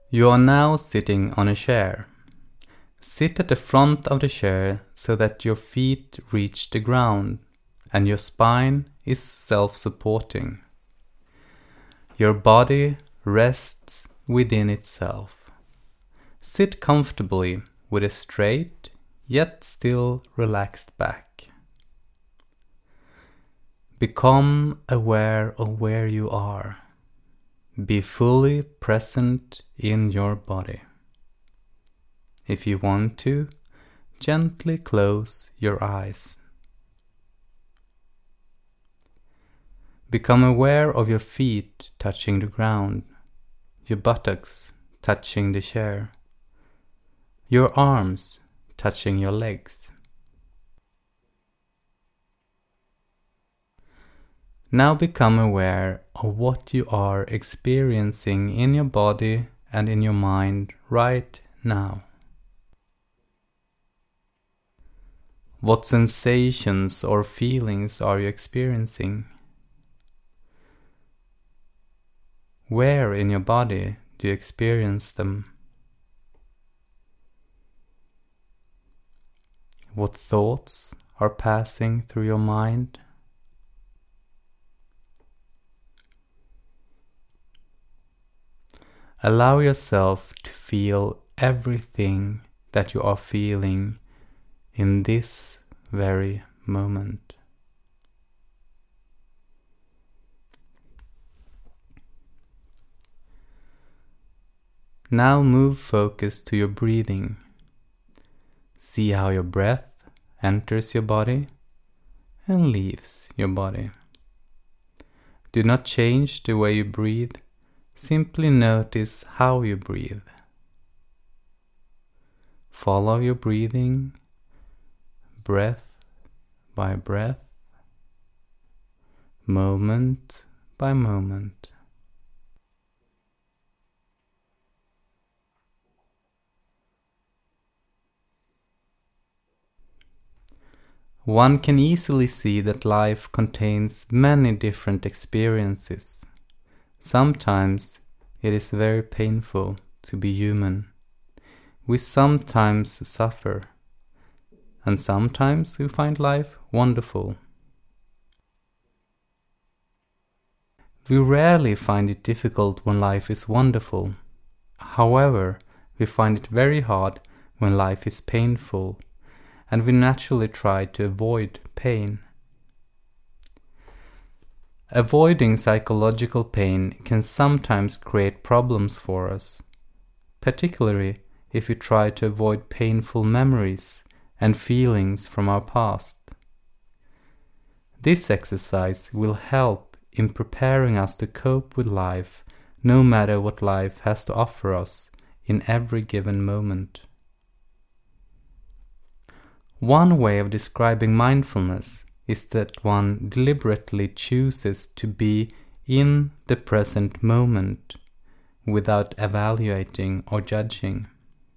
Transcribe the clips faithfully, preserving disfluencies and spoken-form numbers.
You are now sitting on a chair. Sit at the front of the chair so that your feet reach the ground and your spine is self-supporting. Your body rests within itself. Sit comfortably with a straight yet still relaxed back. Become aware of where you are. Be fully present in your body. If you want to, gently close your eyes. Become aware of your feet touching the ground, your buttocks touching the chair, your arms touching your legs. Now become aware of what you are experiencing in your body and in your mind right now. What sensations or feelings are you experiencing? Where in your body do you experience them? What thoughts are passing through your mind? Allow yourself to feel everything that you are feeling in this very moment. Now move focus to your breathing. See how your breath enters your body and leaves your body. Do not change the way you breathe. Simply notice how you breathe. Follow your breathing, breath by breath, moment by moment. One can easily see that life contains many different experiences. Sometimes it is very painful to be human. We sometimes suffer, and sometimes we find life wonderful. We rarely find it difficult when life is wonderful. However, we find it very hard when life is painful, and we naturally try to avoid pain. Avoiding psychological pain can sometimes create problems for us, particularly if we try to avoid painful memories and feelings from our past. This exercise will help in preparing us to cope with life, no matter what life has to offer us in every given moment. One way of describing mindfulness is that one deliberately chooses to be in the present moment without evaluating or judging.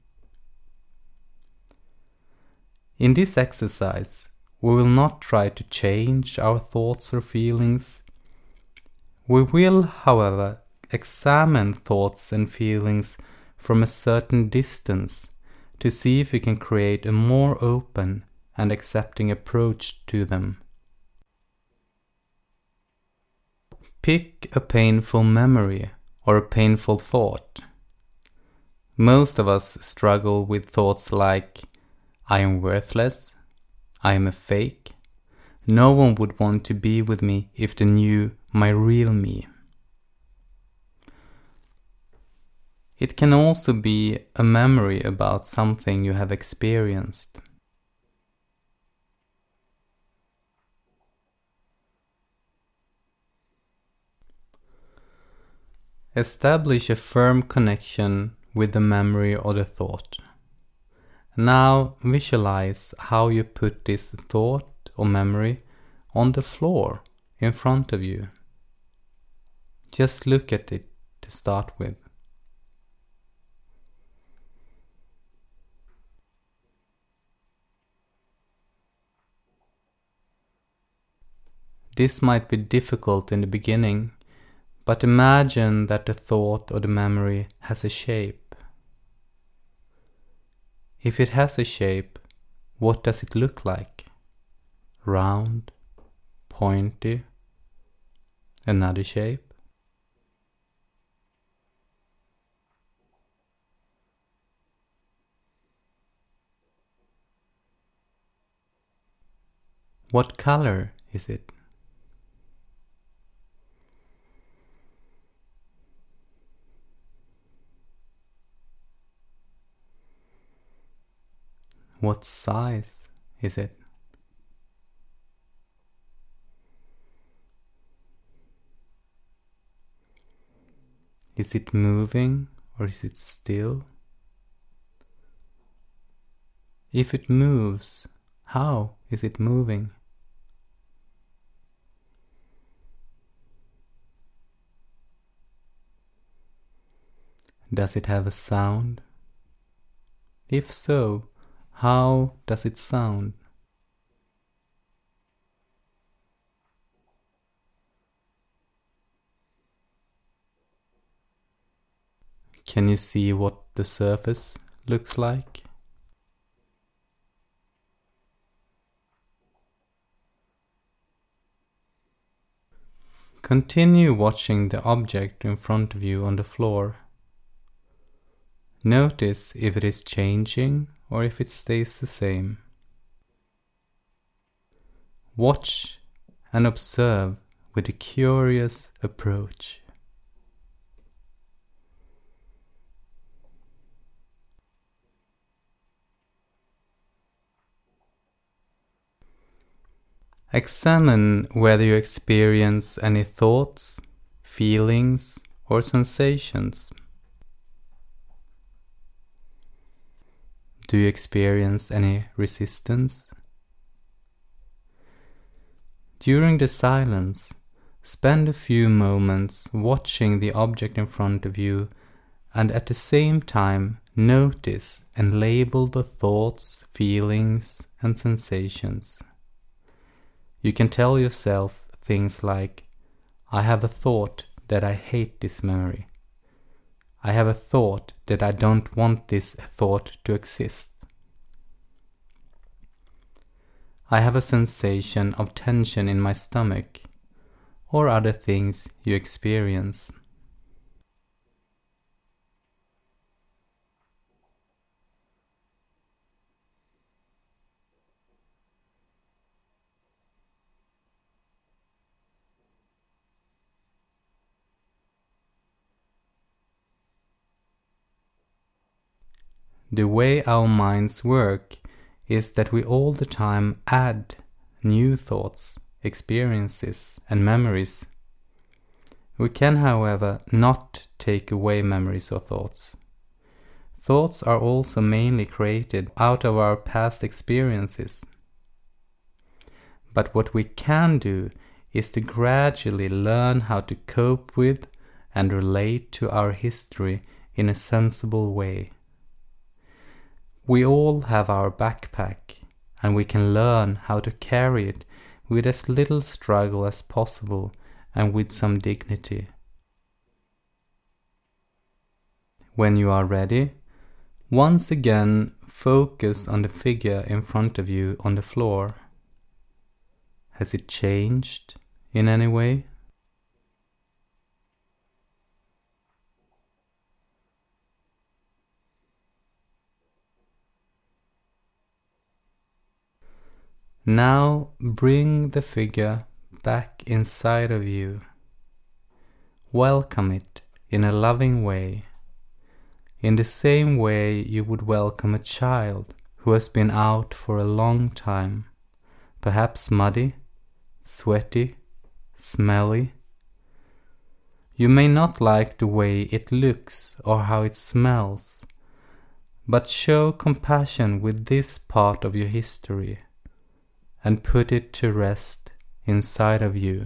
In this exercise, we will not try to change our thoughts or feelings. We will, however, examine thoughts and feelings from a certain distance to see if we can create a more open and accepting approach to them. Pick a painful memory or a painful thought. Most of us struggle with thoughts like, I am worthless, I am a fake, no one would want to be with me if they knew my real me. It can also be a memory about something you have experienced. Establish a firm connection with the memory or the thought. Now visualize how you put this thought or memory on the floor in front of you. Just look at it to start with. This might be difficult in the beginning, But imagine that the thought or the memory has a shape. If it has a shape, what does it look like? Round, pointy, another shape? What color is it? What size is it? Is it moving or is it still? If it moves, how is it moving? Does it have a sound? If so, how does it sound? Can you see what the surface looks like? Continue watching the object in front of you on the floor. Notice if it is changing or if it stays the same. Watch and observe with a curious approach. Examine whether you experience any thoughts, feelings, or sensations. Do you experience any resistance? During the silence, spend a few moments watching the object in front of you and at the same time notice and label the thoughts, feelings, and sensations. You can tell yourself things like, I have a thought that I hate this memory. I have a thought that I don't want this thought to exist. I have a sensation of tension in my stomach, or other things you experience. The way our minds work is that we all the time add new thoughts, experiences, and memories. We can, however, not take away memories or thoughts. Thoughts are also mainly created out of our past experiences. But what we can do is to gradually learn how to cope with and relate to our history in a sensible way. We all have our backpack, and we can learn how to carry it with as little struggle as possible and with some dignity. When you are ready, once again focus on the figure in front of you on the floor. Has it changed in any way? Now bring the figure back inside of you. Welcome it in a loving way, in the same way you would welcome a child who has been out for a long time, perhaps muddy, sweaty, smelly. You may not like the way it looks or how it smells, but show compassion with this part of your history and put it to rest inside of you.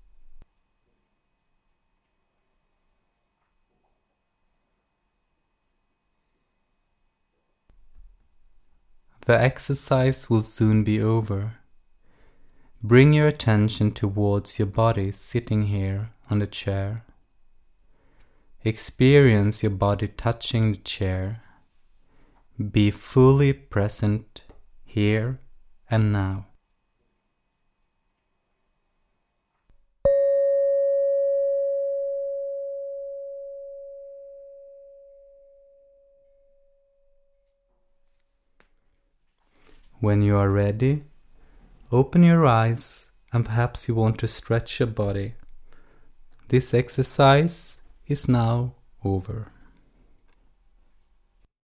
The exercise will soon be over. Bring your attention towards your body sitting here on the chair. Experience your body touching the chair. Be fully present here and now. When you are ready, open your eyes and perhaps you want to stretch your body. This exercise is now over.